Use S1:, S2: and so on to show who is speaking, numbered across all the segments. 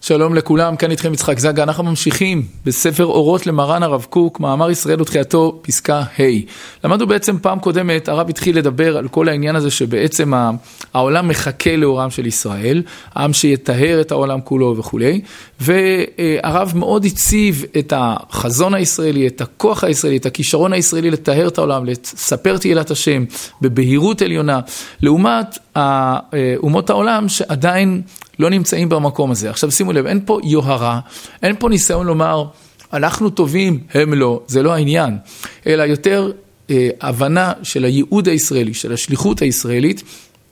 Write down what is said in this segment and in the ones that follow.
S1: שלום לכולם, כאן איתכם יצחק זגה, אנחנו ממשיכים בספר אורות למרן הרב קוק, מאמר ישראל ותחייתו, פסקה ה'. למדנו בעצם פעם קודמת, הרב התחיל לדבר על כל העניין הזה שבעצם העולם מחכה לאורם של ישראל, העם שיטהר את העולם כולו וכו'. והרב מאוד הציב את החזון הישראלי, את הכוח הישראלי, את הכישרון הישראלי לטהר את העולם, לספר תהילת השם בבהירות עליונה, לעומת אומות העולם שעדיין לא נמצאים במקום הזה. עכשיו שימו לב, אין פה יוהרה, אין פה ניסיון לומר, אנחנו טובים, הם לא, זה לא העניין, אלא יותר הבנה של הייעוד הישראלי, של השליחות הישראלית,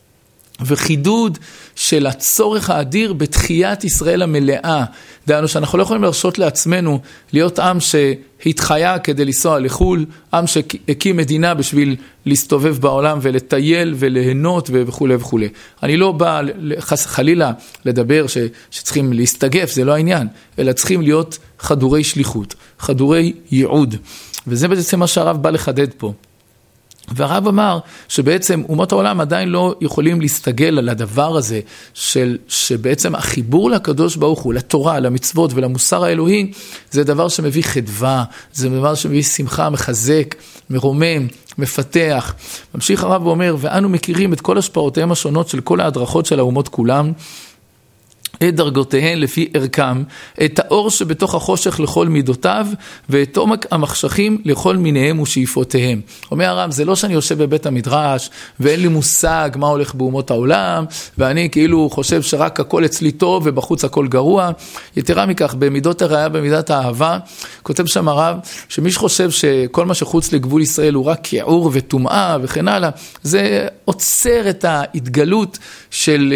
S1: וחידוד של הצורך האדיר בתחיית ישראל המלאה. דהיינו שאנחנו לא יכולים להרשות לעצמנו להיות עם שהתחיה כדי לנסוע לחול, עם שהקים מדינה בשביל להסתובב בעולם ולטייל וליהנות וכו' וכו'. אני לא בא חלילה לדבר שצריכים להסתגף, זה לא העניין, אלא צריכים להיות חדורי שליחות, חדורי ייעוד. וזה בעצם מה שהרב בא לחדד פה. והרב אמר שבעצם אומות העולם עדיין לא יכולים להסתגל על הדבר הזה שבעצם החיבור לקדוש ברוך הוא, לתורה, למצוות ולמוסר האלוהי, זה דבר שמביא חדווה, זה דבר שמביא שמחה, מחזק, מרומם, מפתח. ממשיך הרב ואומר, ואנו מכירים את כל השפעותיהם השונות של כל ההדרכות של האומות כולם, את דרגותיהן לפי ערכם, את האור שבתוך החושך לכל מידותיו, ואת עומק המחשכים לכל מיניהם ושאיפותיהם. אומר הרב, זה לא שאני יושב בבית המדרש, ואין לי מושג מה הולך באומות העולם, ואני כאילו חושב שרק הכל אצלי טוב, ובחוץ הכל גרוע. יתרה מכך, במידות הראיה, במידת האהבה, כותב שם הרב, שמי שחושב שכל מה שחוץ לגבול ישראל הוא רק כיעור וטומאה וכן הלאה, זה עוצר את ההתגלות של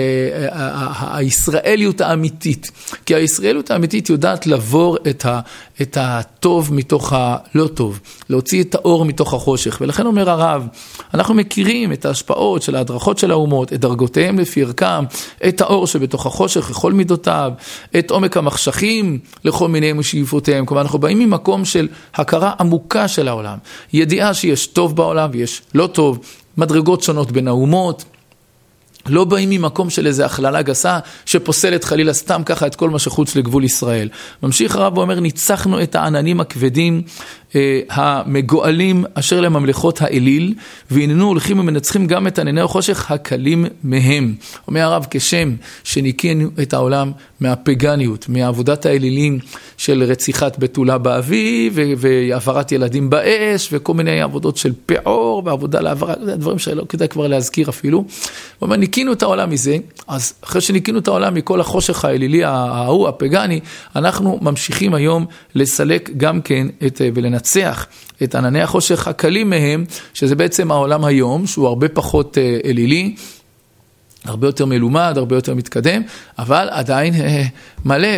S1: הישראליות האמיתית, כי הישראליות האמיתית יודעת לעבור את הטוב מתוך הלא טוב, להוציא את האור מתוך החושך, ולכן אומר הרב, אנחנו מכירים את ההשפעות של ההדרכות של האומות, את דרגותיהם לפי ערכם, את האור שבתוך החושך לכל מידותיו, את עומק המחשכים לכל מיניהם ושאיפותיהם, כלומר אנחנו באים ממקום של הכרה עמוקה של העולם, ידיעה שיש טוב בעולם ויש לא טוב, מדרגות שונות בין האומות, לא באים ממקום של איזו הכללה גסה שפוסלת חלילה סתם ככה את כל מה שחוץ לגבול ישראל. ממשיך הרב ואומר, ניצחנו את העננים הכבדים המגואלים אשר לממלכות האליל, והננו הולכים ומנצחים גם את ענני החושך הקלים מהם. אומר הרב, כשם שניקינו את העולם מהפגניות, מעבודת האלילים של רציחת בתולה באביב, והעברת ילדים באש, וכל מיני עבודות של פעור, ועבודה לעברת, דברים שלא כדאי כבר להזכיר אפילו. הוא אומר, ניקינו את העולם מזה, אז אחרי שניקינו את העולם מכל החושך האלילי, ההוא, הפגני, אנחנו ממשיכים היום לסלק גם כן ולנצח את ענני החושך הקלים מהם, שזה בעצם העולם היום, שהוא הרבה פחות אלילי, הרבה יותר מלומד, הרבה יותר מתקדם, אבל עדיין מלא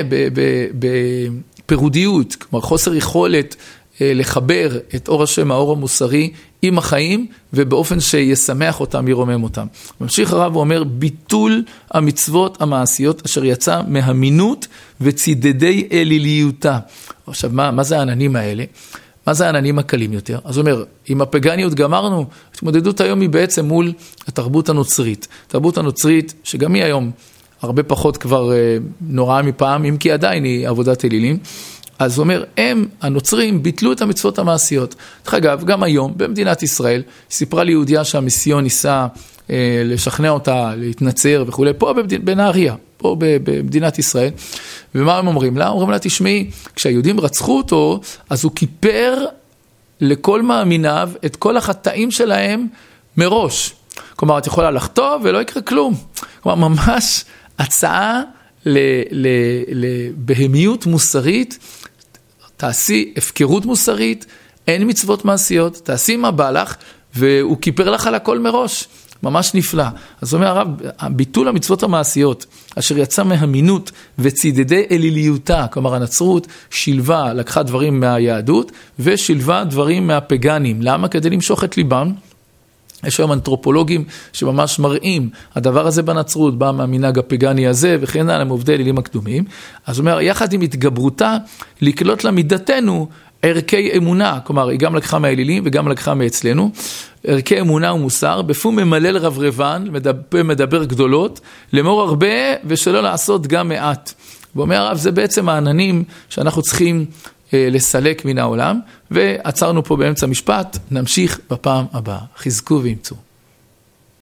S1: בפירודיות, כלומר חוסר יכולת לחבר את אור השם, האור המוסרי, עם החיים, ובאופן שישמח אותם, ירומם אותם. ממשיך הרב ואומר, ביטול המצוות המעשיות, אשר יצא מהמינות וצידדי אליליותה. עכשיו, מה זה העננים האלה? מה זה העננים הקלים יותר? אז הוא אומר, עם הפגניות גמרנו, התמודדות היום היא בעצם מול התרבות הנוצרית. התרבות הנוצרית, שגם היא היום הרבה פחות כבר נוראה מפעם, אם כי עדיין היא עבודת אלילים, אז הוא אומר, הנוצרים ביטלו את המצוות המעשיות. דרך אגב, גם היום, במדינת ישראל, סיפרה לי יהודיה שהמיסיון ניסה לשכנע אותה, להתנצר וכו', פה בנהריה, פה במדינת ישראל. ומה הם אומרים לה? אומרים לה, תשמעי, כשהיהודים רצחו אותו, אז הוא כיפר לכל מאמיניו את כל החטאים שלהם מראש. כלומר, את יכולה לחטוא ולא יקרה כלום. כלומר, ממש הצעה לבהמיות מוסרית, תעשי הפקרות מוסרית, אין מצוות מעשיות, תעשי מה בא לך, והוא כיפר לך על הכל מראש. ממש נפלא. אז אומר הרב, ביטול המצוות המעשיות, אשר יצא מהמינות וצידדי אליליותה, כלומר הנצרות שילבה, לקחה דברים מהיהדות, ושילבה דברים מהפגנים. למה? כדי למשוך את ליבם. יש היום אנתרופולוגים שממש מראים, הדבר הזה בנצרות בא מהמנהג הפגני הזה, וכן הלאה, מעובדי אלילים הקדומים. אז הוא אומר, יחד עם התגברותה, לקלוט למידתנו ערכי אמונה, כלומר, היא גם לקחה מהאלילים וגם לקחה מאצלנו, ערכי אמונה ומוסר, בפום ממלל רברבן, מדבר גדולות, למור הרבה ושלא לעשות גם מעט. ואומר הרב, זה בעצם העננים שאנחנו צריכים לסלק מן העולם, ועצרנו פה באמצע משפט, נמשיך בפעם הבאה. חזקו ואמצו.